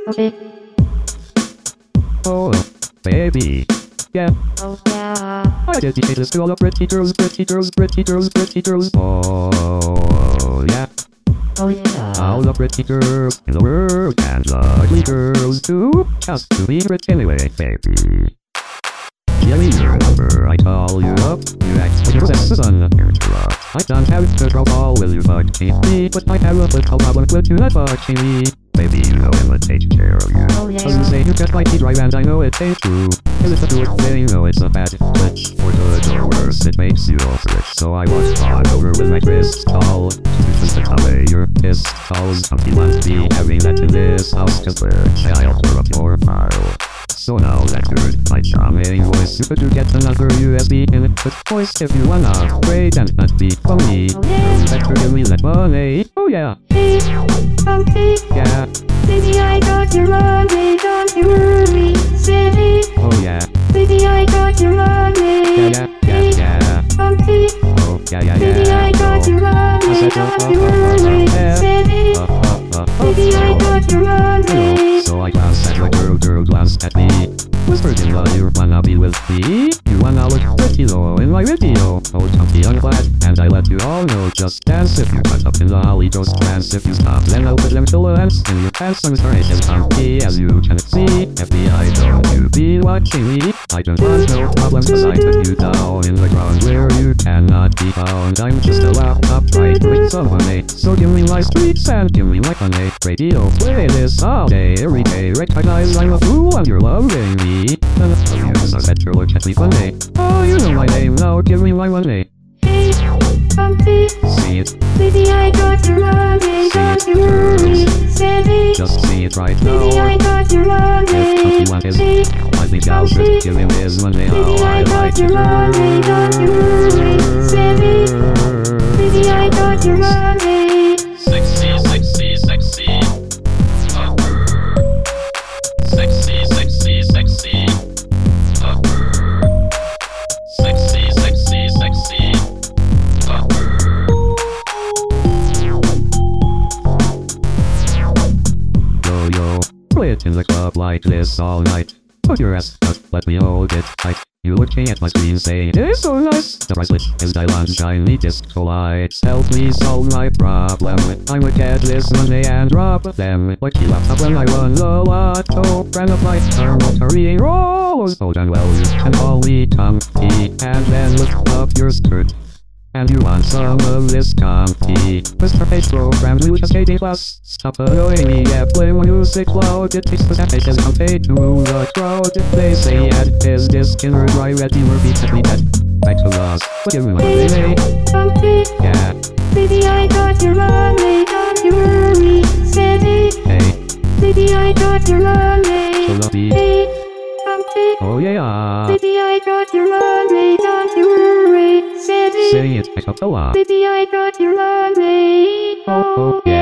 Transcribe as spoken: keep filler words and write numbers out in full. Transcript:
Okay. Oh, baby. Yeah. Oh yeah. I dedicate this to all the pretty girls, pretty girls, pretty girls, pretty girls. Oh, yeah. Oh yeah. All the pretty girls in the world and the ugly girls too. Just to be pretty anyway, baby. Give me your number, I call you up. You ask for your sex on the interrupt. I don't have to draw ball, will you fuck me? But I have a little problem with you not fucking me. Baby, you know I'm gonna take care of you. Oh yeah. So you say you just like to drive and I know it ain't true. It is a good thing, you know it's a bad glitch. For good or worse, it makes you all rich. So I was on over with my crystal to twist it away your pistols. Something must be having that in this house, cause we're I'll tear up your file. So now that you heard my charming voice, you could get another U S B input voice if you wanna upgrade and not be phony. Oh yeah. You better give me that money. Oh yeah. Hey, okay. Yeah. Baby, I got your money, don't you worry, city. Oh yeah. Baby, I got your money. Yeah, yeah, yeah, yeah. Okay. Oh yeah, yeah, yeah. Baby, I got your money, don't you worry, city. Uh, uh, uh, uh, Baby, I got your money. So I glanced at the girl, girl glanced at me. Whispered in the ear, wanna be with me? You wanna look pretty low in my video. Oh, chunky unglad, and I let you all know. Just dance if you cut up in the alley, just dance if you stop. Then I'll put them to lance in your pants. I'm sorry, as chunky as you can see. F B I, don't you be watching me. I don't want no problems, cause I put you down in the ground where you cannot be found. I'm just a laptop right with someone, eh? So give me my streets and give me my fun, eh? Radio, play this all day, every day. Recognize I'm a fool and you're loving me. None of you is a better look at me fun, eh? Oh, you know my name now, give me my money. Hey, okay. See it, Baby, I got your money, don't you worry, city. just see it right Baby, I now. got your money. If Chunky want his, Hey, I think I'll just give him his money. baby, Oh, I I got like your money, don't you worry, city. it. Baby, I got your money. Sexy, sexy, sexy. Upper. Sexy, sexy, sexy. Upper. Sexy, sexy, sexy. Upper. Yo, yo, play it in the club like this all night. Put your ass out, let me hold it tight. You looking at my screen saying, it is so nice. The bracelet is diamond shiny disco lights. Help me solve my problem. I would get this money and drop them. Like he laptop when I won the lotto. Brand of my thermal rolls. Hold on, well, you can call me Chunky. And then lift up your skirt. And you want some of this comfy. Mister Face programmed with a eighty plus. Stop annoying me, yeah, play music loud. It takes the face as comfy to the crowd. They say, yeah, is this killer dry red? You repeat at me that. Back to us, what give me my money? Okay. Yeah, Baby, I got your money, don't you worry, city. hey, Baby, I got your money. so love me. Hey, okay. Oh yeah, Baby, I got your money, don't you worry, city. sing it back up a lot. Baby, I got your money. Oh, oh, yeah.